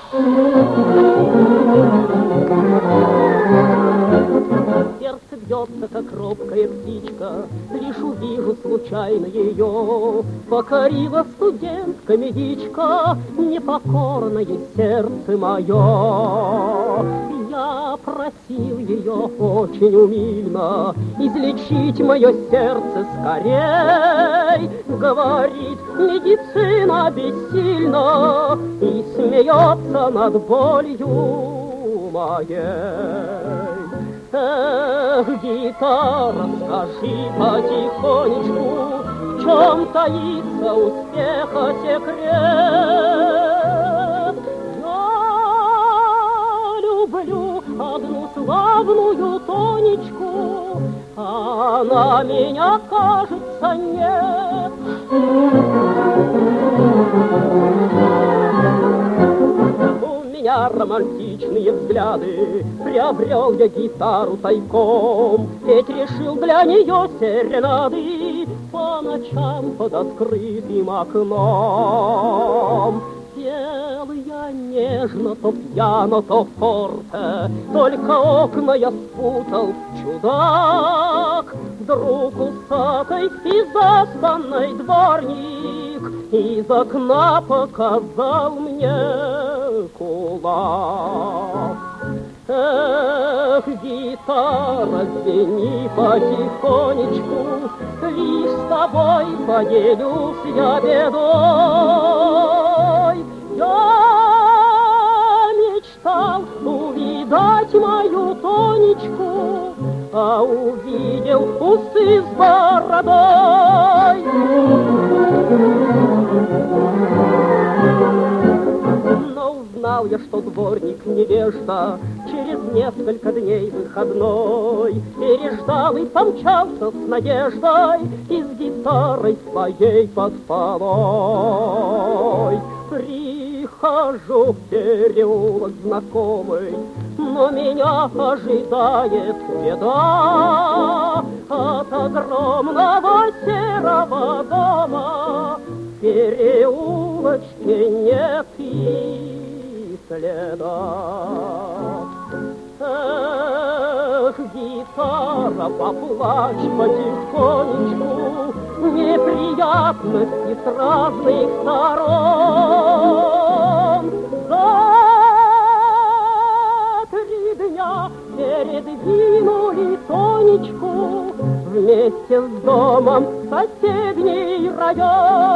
Сердце бьется, как робкая птичка, лишь увижу случайно ее. Покорила студентка медичка непокорное сердце мое. Я просил ее очень умильно излечить мое сердце скорей. Говорит, медицина бессильна и смеется над болью моей. Эх, гитара, скажи потихонечку, в чем таится успеха секрет? Я люблю одну славную Тонечку, она меня, кажется, нет. Романтичные взгляды, приобрел я гитару тайком, ведь решил для нее серенады по ночам под открытым окном. Пел я нежно, то пьяно, то форте, только окна я спутал, чудак. Вдруг усатый и заспанный дворник из окна показал мне кулак. Эх, гитара, звени потихонечку, лишь с тобой поделюсь я бедой. Я мечтал увидать мою Тонечку, а увидел усы с бородой. Узнал я, что дворник невежда, через несколько дней выходной переждал и помчался с надеждой и с гитарой своей под полой. Прихожу в переулок знакомый, но меня ожидает беда. От огромного серого дома в переулочке нет и следа. Эх, гитара, поплачь потихонечку, неприятности с разных сторон. За 3 дня передвинули Тонечку вместе с домом в соседний район.